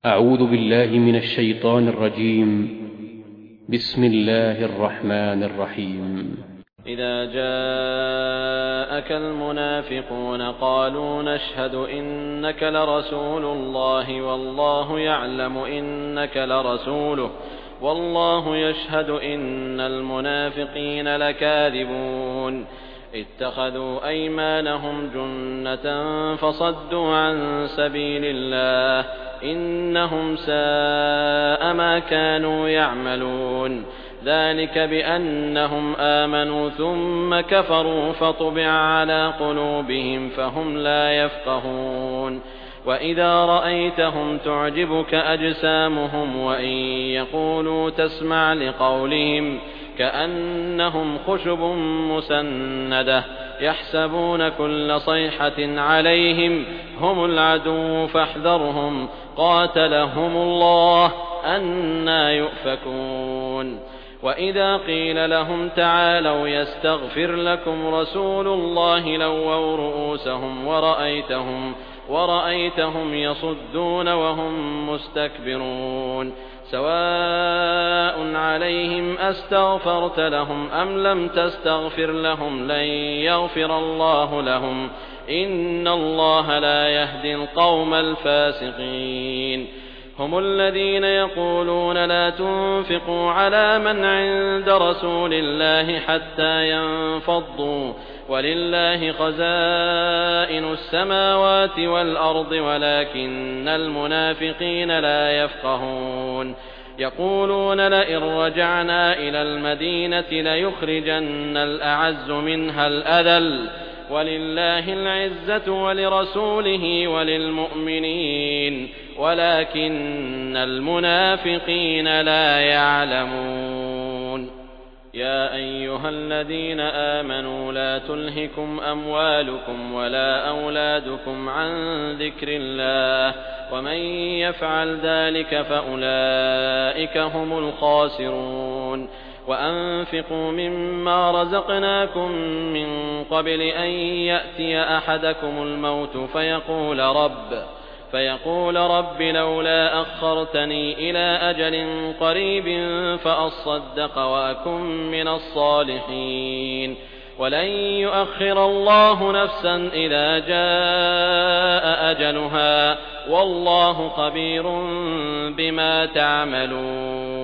أعوذ بالله من الشيطان الرجيم. بسم الله الرحمن الرحيم. إذا جاءك المنافقون قالوا نشهد إنك لرسول الله والله يعلم إنك لرسوله والله يشهد إن المنافقين لكاذبون اتخذوا أيمانهم جنة فصدوا عن سبيل الله إنهم ساء ما كانوا يعملون ذلك بأنهم آمنوا ثم كفروا فطبع على قلوبهم فهم لا يفقهون وإذا رأيتهم تعجبك أجسامهم وإن يقولوا تسمع لقولهم كأنهم خشب مسندة يحسبون كل صيحة عليهم هم العدو فاحذرهم قاتلهم الله أنى يؤفكون وإذا قيل لهم تعالوا يستغفر لكم رسول الله لووا رؤوسهم ورأيتهم يصدون وهم مستكبرون سواء عليهم أستغفرت لهم أم لم تستغفر لهم لن يغفر الله لهم إن الله لا يهدي القوم الفاسقين هم الذين يقولون لا تنفقوا على من عند رسول الله حتى ينفضوا ولله خزائن السماوات والأرض ولكن المنافقين لا يفقهون يقولون لئن رجعنا إلى المدينة ليخرجن الأعز منها الأذل ولله العزة ولرسوله وللمؤمنين ولكن المنافقين لا يعلمون يا أيها الذين آمنوا لا تلهكم أموالكم ولا أولادكم عن ذكر الله ومن يفعل ذلك فأولئك هم الخاسرون وأنفقوا مما رزقناكم من قبل أن يأتي أحدكم الموت فيقول رب لولا أخرتني إلى أجل قريب فأصدق وأكن من الصالحين ولن يؤخر الله نفسا إذا جاء أجلها والله خبير بما تعملون